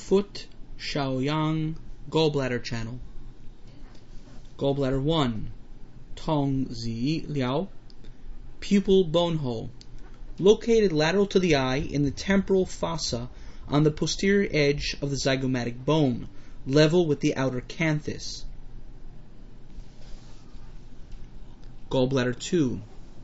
Foot Shaoyang gallbladder channel. Gallbladder 1, Tong Zi Liao, pupil bone hole, located lateral to the eye in the temporal fossa on the posterior edge of the zygomatic bone, level with the outer canthus. Gallbladder 2,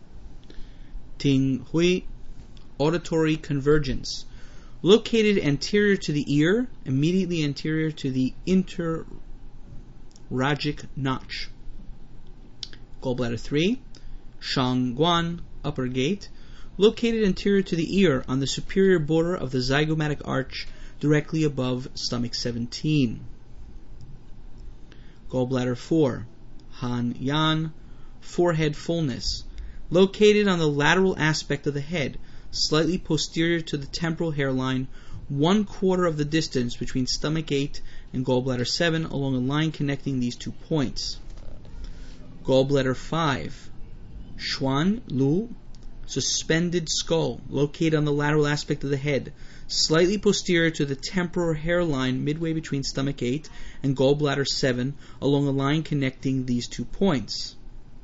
Ting Hui, auditory convergence, located anterior to the ear, immediately anterior to the interrhagic notch. Gallbladder 3, Shangguan, upper gate, located anterior to the ear on the superior border of the zygomatic arch directly above stomach 17. Gallbladder 4, Han Yan, forehead fullness, located on the lateral aspect of the head, slightly posterior to the temporal hairline, 1/4 of the distance between stomach 8 and gallbladder 7 along a line connecting these 2 points. Gallbladder 5, Xuan Lu, suspended skull, located on the lateral aspect of the head, slightly posterior to the temporal hairline midway between stomach 8 and gallbladder 7 along a line connecting these 2 points.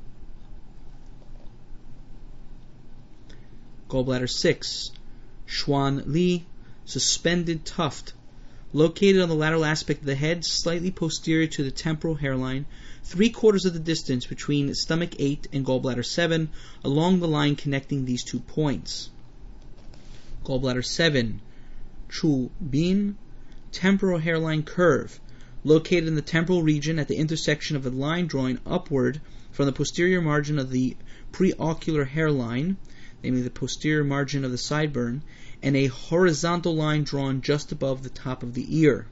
Gallbladder 6, Xuan Li, suspended tuft, located on the lateral aspect of the head, slightly posterior to the temporal hairline, 3/4 of the distance between stomach 8 and gallbladder 7, along the line connecting these 2 points. Gallbladder 7, Chu Bin, temporal hairline curve, located in the temporal region at the intersection of a line drawing upward from the posterior margin of the preocular hairline, namely the posterior margin of the sideburn, and a horizontal line drawn just above the top of the ear.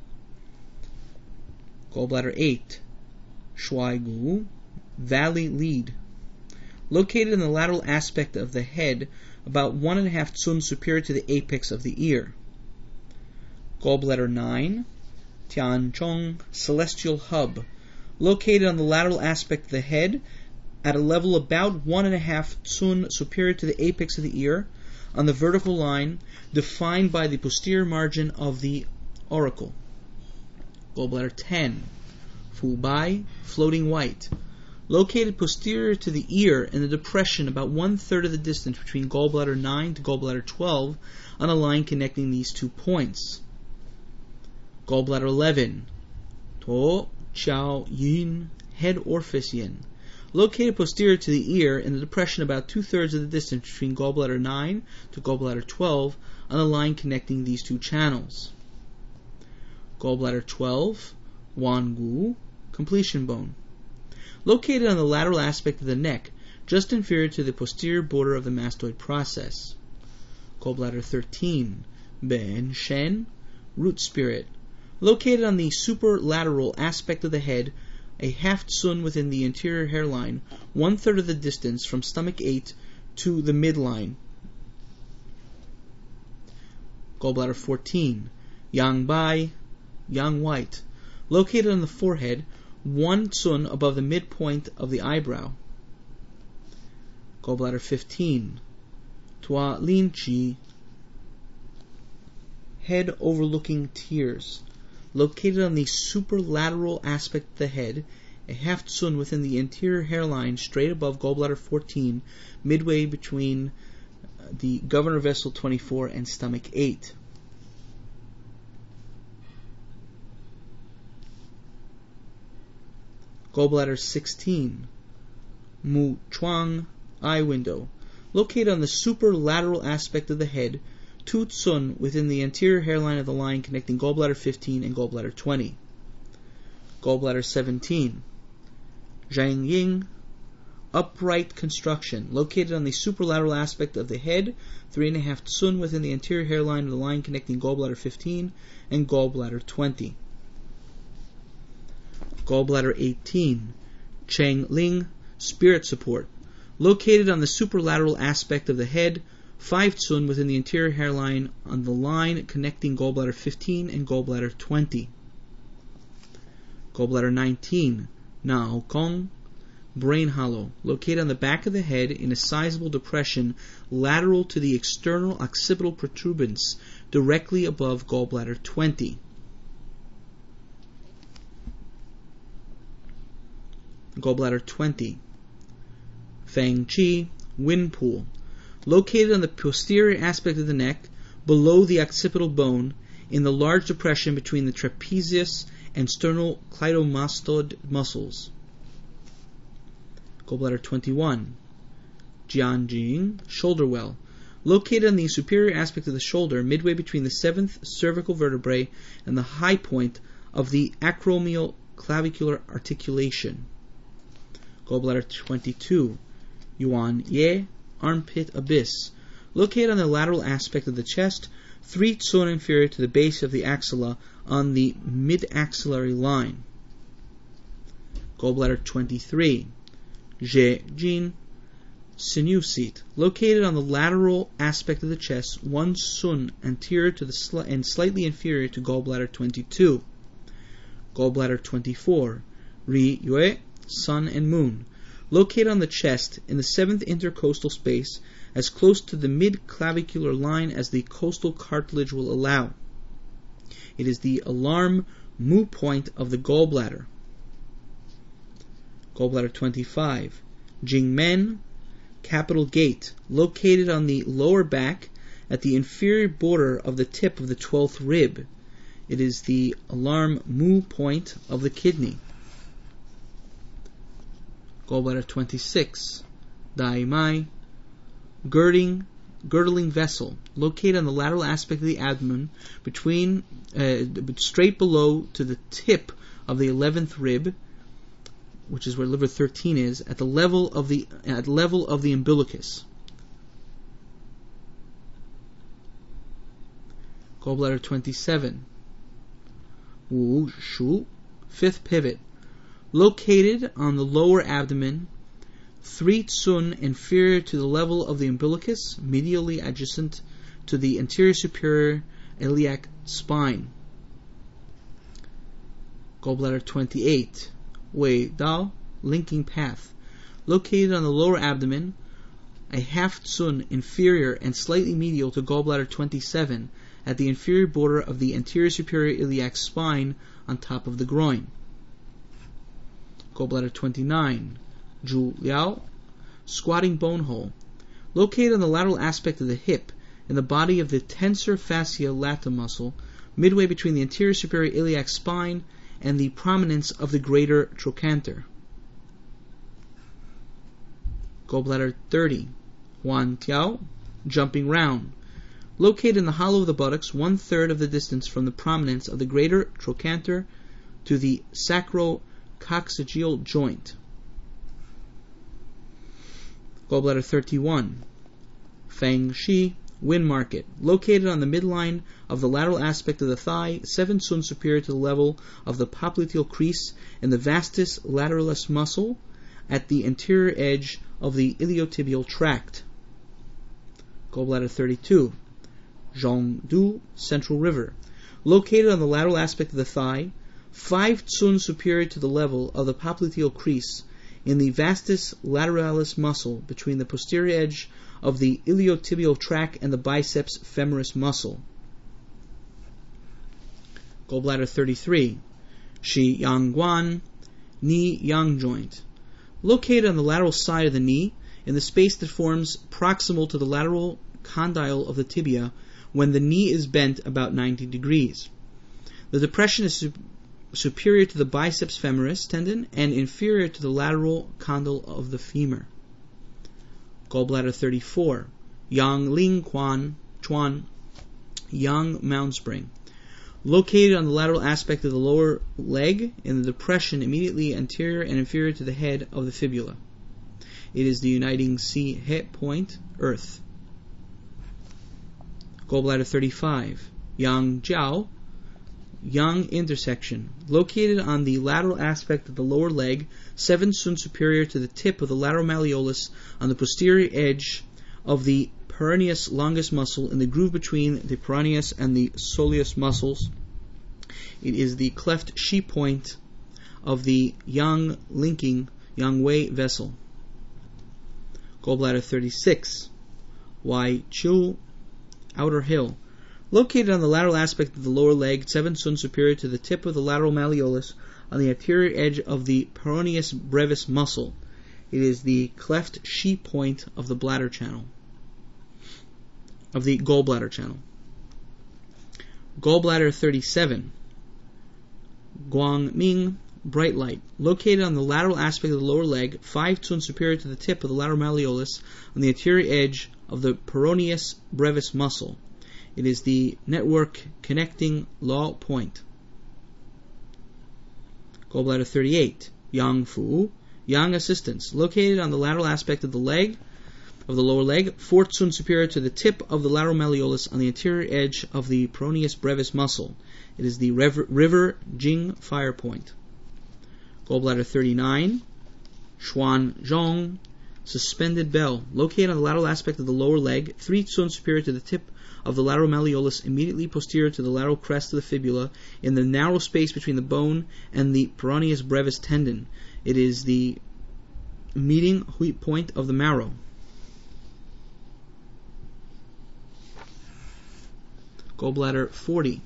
Gallbladder 8, Shuai Gu, valley lead, located in the lateral aspect of the head, about 1.5 tsun superior to the apex of the ear. Gallbladder 9, Tianzhong, celestial hub, located on the lateral aspect of the head, at a level about 1.5 tsun superior to the apex of the ear, on the vertical line defined by the posterior margin of the auricle. Gallbladder 10, Fu Bai, floating white, located posterior to the ear in the depression about 1/3 of the distance between gallbladder 9 to gallbladder 12 on a line connecting these 2 points. Gallbladder 11, To Chao Yin, head orifice yin, located posterior to the ear in the depression about 2/3 of the distance between gallbladder 9 to gallbladder 12 on a line connecting these 2 channels. Gallbladder 12, Wan Gu, completion bone, located on the lateral aspect of the neck, just inferior to the posterior border of the mastoid process. Gallbladder 13, Ben Shen, root spirit, located on the superlateral aspect of the head, a 1/2 tsun within the anterior hairline, 1/3 of the distance from stomach 8 to the midline. Gallbladder 14, Yang Bai, yang white, located on the forehead, 1 tsun above the midpoint of the eyebrow. Gallbladder 15, Tua Lin Chi, head overlooking tears, located on the superlateral aspect of the head, a 1/2 tsun within the anterior hairline, straight above gallbladder 14, midway between the governor vessel 24 and stomach 8. Gallbladder 16, Mu Chuang, eye window, located on the superlateral aspect of the head, 2 tsun within the anterior hairline of the line connecting gallbladder 15 and gallbladder 20. Gallbladder 17, Zhang Ying, upright construction, located on the superlateral aspect of the head, 3.5 tsun within the anterior hairline of the line connecting gallbladder 15 and gallbladder 20. Gallbladder 18, Cheng Ling, spirit support, located on the superlateral aspect of the head, 5 tsun within the anterior hairline on the line connecting gallbladder 15 and gallbladder 20. Gallbladder 19, Nao Kong, brain hollow, located on the back of the head in a sizable depression lateral to the external occipital protuberance directly above gallbladder 20. Gallbladder 20. Fang Qi, wind pool. Located on the posterior aspect of the neck, below the occipital bone, in the large depression between the trapezius and sternocleidomastoid muscles. Gallbladder 21. Jianjing, shoulder well. Located on the superior aspect of the shoulder, midway between the 7th cervical vertebrae and the high point of the acromioclavicular articulation. Gallbladder 22. Yuan Ye, armpit abyss. Located on the lateral aspect of the chest, 3 tsun inferior to the base of the axilla on the mid-axillary line. Gallbladder 23. Zhe Jin, sinew seat. Located on the lateral aspect of the chest, 1 tsun anterior to the and slightly inferior to gallbladder 22. Gallbladder 24. Ri Yue, sun and moon. Located on the chest in the 7th intercostal space, as close to the mid-clavicular line as the costal cartilage will allow. It is the alarm mu point of the gallbladder. Gallbladder 25. Jingmen, capital gate. Located on the lower back at the inferior border of the tip of the 12th rib. It is the alarm mu point of the kidney. Gallbladder 26. Dai Mai, girdling vessel, located on the lateral aspect of the abdomen, between straight below to the tip of the 11th rib, which is where liver 13 is, at the level of the umbilicus. Gallbladder 27. Wu Shu, 5th pivot, located on the lower abdomen, 3 tsun inferior to the level of the umbilicus, medially adjacent to the anterior superior iliac spine. Gallbladder 28. Wei Dao, linking path, located on the lower abdomen, a half tsun inferior and slightly medial to gallbladder 27, at the inferior border of the anterior superior iliac spine on top of the groin. Gallbladder 29. Zhu Liao, squatting bone hole, located on the lateral aspect of the hip, in the body of the tensor fascia lata muscle, midway between the anterior superior iliac spine and the prominence of the greater trochanter. Gallbladder 30. Huan Tiao, jumping round, located in the hollow of the buttocks, 1/3 of the distance from the prominence of the greater trochanter to the sacrococcygeal joint. Gallbladder 31. Fang Shi, wind market, located on the midline of the lateral aspect of the thigh, 7 tsun superior to the level of the popliteal crease in the vastus lateralis muscle at the anterior edge of the iliotibial tract. Gallbladder 32. Zhongdu, central river, located on the lateral aspect of the thigh, 5 tsun superior to the level of the popliteal crease in the vastus lateralis muscle between the posterior edge of the iliotibial tract and the biceps femoris muscle. Gallbladder 33. Shi Yangguan, knee yang joint, located on the lateral side of the knee, in the space that forms proximal to the lateral condyle of the tibia when the knee is bent about 90 degrees. The depression is superior to the biceps femoris tendon and inferior to the lateral condyle of the femur. Gallbladder 34. Yang Ling Chuan, yang mound spring, located on the lateral aspect of the lower leg in the depression immediately anterior and inferior to the head of the fibula. It is the uniting C hip point, earth. Gallbladder 35. Yang Jiao, yang intersection, located on the lateral aspect of the lower leg, 7 tsun superior to the tip of the lateral malleolus on the posterior edge of the peroneus longus muscle in the groove between the peroneus and the soleus muscles. It is the cleft Shi point of the yang linking yang wei vessel. Gallbladder 36. Wai Chu, outer hill, Located on the lateral aspect of the lower leg, 7 sun superior to the tip of the lateral malleolus on the anterior edge of the peroneus brevis muscle. It is the cleft sheep point of the bladder channel, of the gallbladder channel. Gallbladder 37. Guangming, bright light. Located on the lateral aspect of the lower leg, 5 sun superior to the tip of the lateral malleolus on the anterior edge of the peroneus brevis muscle. It is the network connecting law point. Gallbladder 38. Yang Fu, yang assistance. Located on the lateral aspect of the leg, of the lower leg, 4 sun superior to the tip of the lateral malleolus on the anterior edge of the peroneus brevis muscle. It is the river Jing fire point. Gallbladder 39. Xuan Zhong, suspended bell. Located on the lateral aspect of the lower leg, 3 sun superior to the tip of the lateral malleolus immediately posterior to the lateral crest of the fibula in the narrow space between the bone and the peroneus brevis tendon. It is the meeting point of the marrow. Gallbladder 40.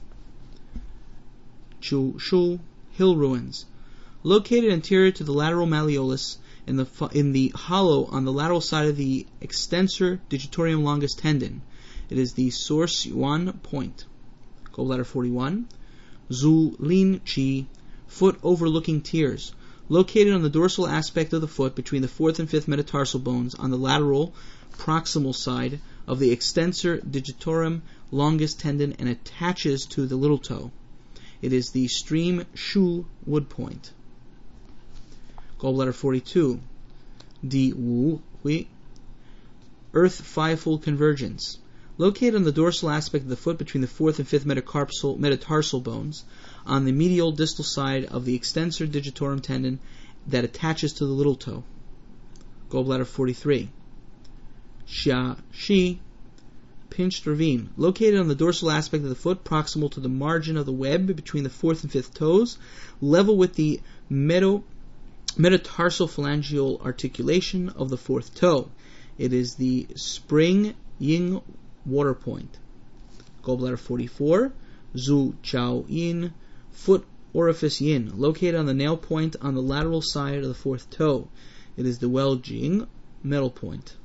Chu Shu, hill ruins. Located anterior to the lateral malleolus in the hollow on the lateral side of the extensor digitorum longus tendon. It is the source yuan point. Gallbladder 41. Zhu Lin Qi, foot overlooking tears. Located on the dorsal aspect of the foot between the 4th and 5th metatarsal bones on the lateral proximal side of the extensor digitorum longus tendon and attaches to the little toe. It is the stream shu wood point. Gallbladder 42. Di Wu Hui, earth fivefold convergence. Located on the dorsal aspect of the foot between the 4th and 5th metatarsal bones on the medial distal side of the extensor digitorum tendon that attaches to the little toe. Gallbladder 43. Xia Shi, pinched ravine. Located on the dorsal aspect of the foot proximal to the margin of the web between the 4th and 5th toes, level with the metatarsal phalangeal articulation of the 4th toe. It is the spring yin water point. Gallbladder 44. Zhu Chao Yin, foot orifice yin. Located on the nail point on the lateral side of the 4th toe. It is the Well Jing metal point.